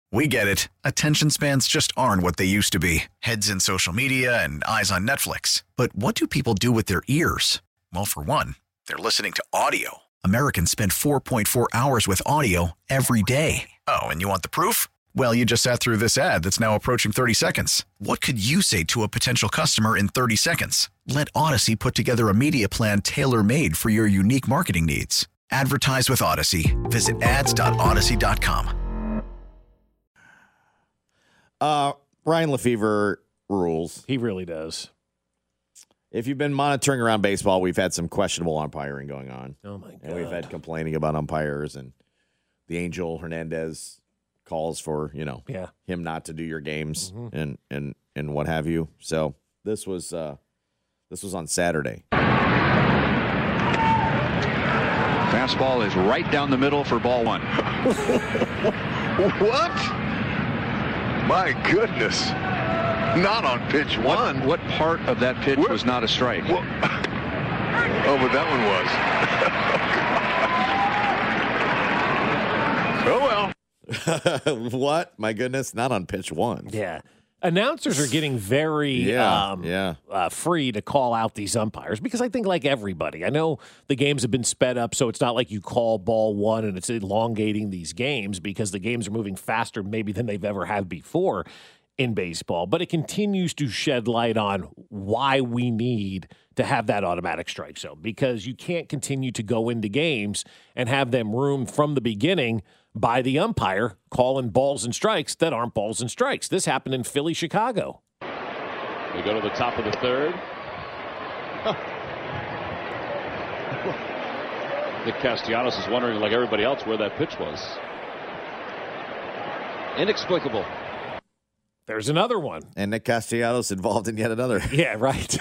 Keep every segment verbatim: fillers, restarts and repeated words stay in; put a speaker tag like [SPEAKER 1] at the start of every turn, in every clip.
[SPEAKER 1] We get it. Attention spans just aren't what they used to be. Heads in social media and eyes on Netflix. But what do people do with their ears? Well, for one, they're listening to audio. Americans spend four point four hours with audio every day. Oh, and you want the proof? Well, you just sat through this ad that's now approaching thirty seconds. What could you say to a potential customer in thirty seconds? Let Odyssey put together a media plan tailor-made for your unique marketing needs. Advertise with Odyssey. Visit ads dot odyssey dot com.
[SPEAKER 2] Uh, Ryan Lefevre rules.
[SPEAKER 3] He really does.
[SPEAKER 2] If you've been monitoring around baseball, we've had some questionable umpiring going on.
[SPEAKER 3] Oh, my God.
[SPEAKER 2] And we've had complaining about umpires and the Angel Hernandez calls for, you know,
[SPEAKER 3] yeah.
[SPEAKER 2] him not to do your games
[SPEAKER 3] mm-hmm.
[SPEAKER 2] and, and, and what have you. So this was uh, this was on Saturday.
[SPEAKER 4] Fastball is right down the middle for ball one.
[SPEAKER 5] What? My goodness. Not on pitch one.
[SPEAKER 4] What, what part of that pitch Where, was not a strike?
[SPEAKER 5] Well, oh, but that
[SPEAKER 2] one was. Oh, well. What? My goodness. Not on pitch one.
[SPEAKER 3] Yeah. Announcers are getting very
[SPEAKER 2] yeah,
[SPEAKER 3] um,
[SPEAKER 2] yeah.
[SPEAKER 3] Uh, free to call out these umpires because I think like everybody, I know the games have been sped up, so it's not like you call ball one and it's elongating these games because the games are moving faster maybe than they've ever had before in baseball. But it continues to shed light on why we need to have that automatic strike zone because you can't continue to go into games and have them roomed from the beginning by the umpire calling balls and strikes that aren't balls and strikes. This happened in Philly, Chicago.
[SPEAKER 6] We go to the top of the third. Huh. Nick Castellanos is wondering, like everybody else, where that pitch was. Inexplicable.
[SPEAKER 3] There's another one.
[SPEAKER 2] And Nick Castellanos involved in yet another.
[SPEAKER 3] Yeah, right.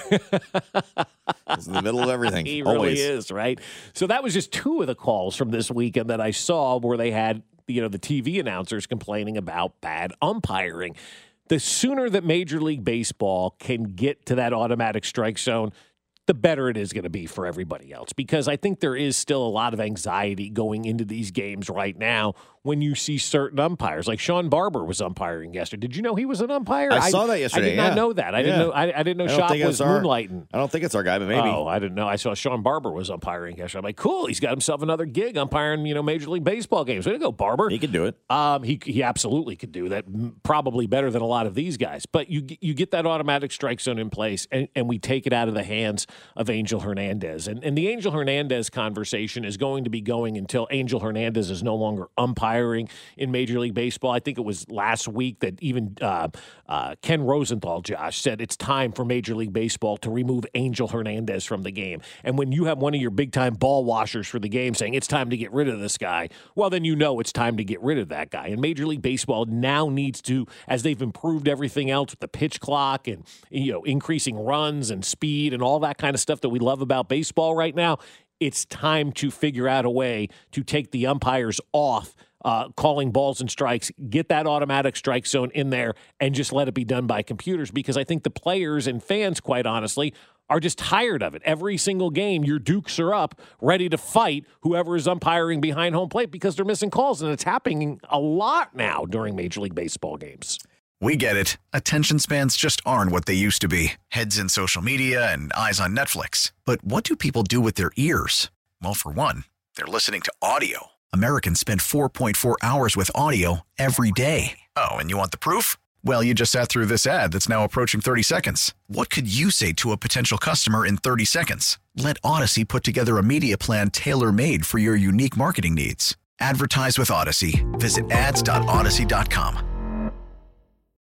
[SPEAKER 2] He's in the middle of everything.
[SPEAKER 3] He
[SPEAKER 2] Always.
[SPEAKER 3] really is, right? So that was just two of the calls from this weekend that I saw where they had, you know, the T V announcers complaining about bad umpiring. The sooner that Major League Baseball can get to that automatic strike zone, the better it is going to be for everybody else. Because I think there is still a lot of anxiety going into these games right now when you see certain umpires. Like Sean Barber was umpiring yesterday. Did you know he was an umpire?
[SPEAKER 2] I, I saw that yesterday.
[SPEAKER 3] I did not
[SPEAKER 2] yeah.
[SPEAKER 3] know that. I
[SPEAKER 2] yeah.
[SPEAKER 3] didn't know. I, I didn't know Shop was
[SPEAKER 2] our,
[SPEAKER 3] moonlighting.
[SPEAKER 2] I don't think it's our guy, but maybe.
[SPEAKER 3] Oh, I didn't know. I saw Sean Barber was umpiring yesterday. I'm like, cool. He's got himself another gig umpiring, you know, Major League Baseball games. Way to go, Barber.
[SPEAKER 2] He could do it.
[SPEAKER 3] Um, he he absolutely could do that. Probably better than a lot of these guys. But you you get that automatic strike zone in place, and, and we take it out of the hands of Angel Hernandez. And and the Angel Hernandez conversation is going to be going until Angel Hernandez is no longer umpiring in Major League Baseball. I think it was last week that even uh, uh, Ken Rosenthal, Josh, said it's time for Major League Baseball to remove Angel Hernandez from the game. And when you have one of your big-time ball washers for the game saying it's time to get rid of this guy, well, then you know it's time to get rid of that guy. And Major League Baseball now needs to, as they've improved everything else with the pitch clock and, you know, increasing runs and speed and all that kind of stuff that we love about baseball right now, it's time to figure out a way to take the umpires off Uh, calling balls and strikes, get that automatic strike zone in there, and just let it be done by computers because I think the players and fans, quite honestly, are just tired of it. Every single game, your Dukes are up, ready to fight whoever is umpiring behind home plate because they're missing calls, and it's happening a lot now during Major League Baseball games.
[SPEAKER 1] We get it. Attention spans just aren't what they used to be. Heads in social media and eyes on Netflix. But what do people do with their ears? Well, for one, they're listening to audio. Americans spend four point four hours with audio every day. Oh, and you want the proof? Well, you just sat through this ad that's now approaching thirty seconds. What could you say to a potential customer in thirty seconds? Let Odyssey put together a media plan tailor-made for your unique marketing needs. Advertise with Odyssey. Visit ads dot odyssey dot com.